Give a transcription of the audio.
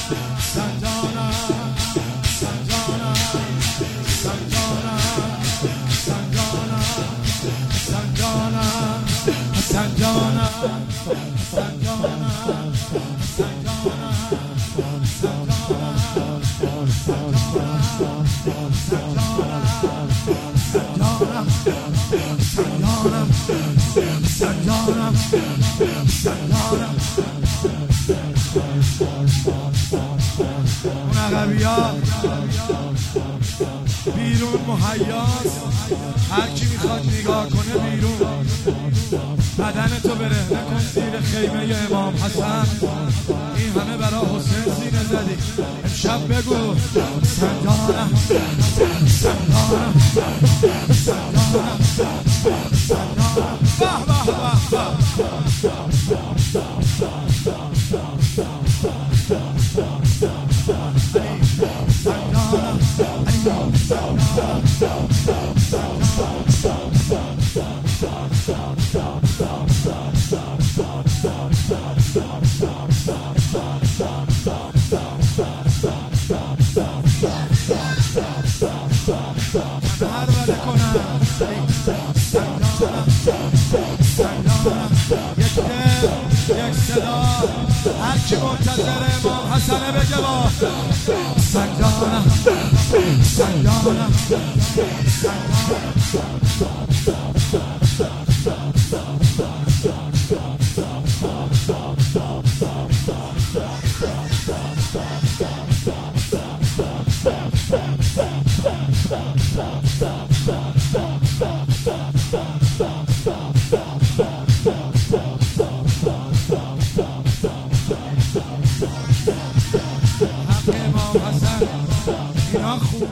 اون عقبی‌ها بیرون مهیاست، هر کی میخواد نگاه کنه بیرون. بدن تو برهنه کن زیر خیمه امام حسن. این همه برا حسین سینه زدی، امشب بگو سندانم سندانم سندانم سندانم. به یک صدا هر کی منتظر امام حسنه بگه با سندانم سندانم اینا خوب